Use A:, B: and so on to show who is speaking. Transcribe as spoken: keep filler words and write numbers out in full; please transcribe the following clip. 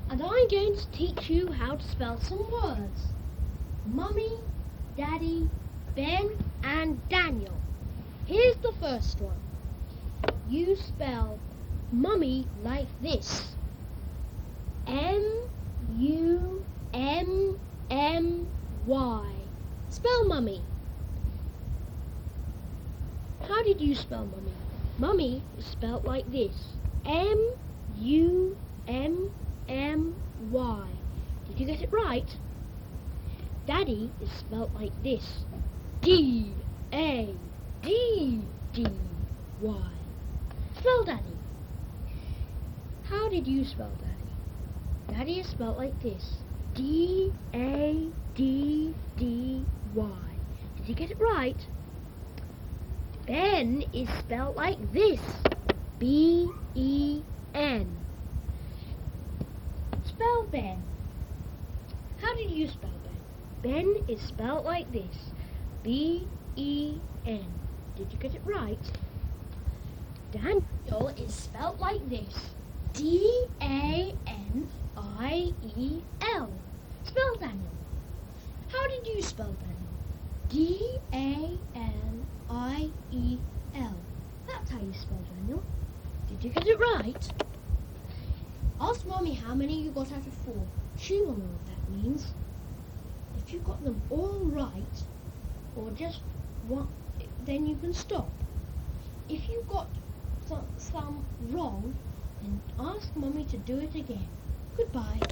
A: and I'm going to teach you how to spell some words. Mummy, Daddy, Ben and Daniel. Here's the first one. You spell Mummy like this. M U M M Y. Spell Mummy. How did you spell Mummy? Mummy is spelled like this. M U M M Y. Did you get it right? Daddy is spelled like this. D A D D Y. Spell Daddy. How did you spell Daddy? Daddy is spelled like this. D A D D Y. Did you get it right? Ben is spelled like this. B E N. Spell Ben. How did you spell Ben? Ben is spelled like this. B E N. Did you get it right? Daniel is spelled like this. D A N I E L. Spell Daniel. How did you spell Daniel? D A N I E L. That's how you spell Daniel. Did you get it right? Ask Mommy how many you got out of four. She will know what that means. If you got them all right, or just one, then you can stop. If you got some, some wrong, then ask Mommy to do it again. Goodbye.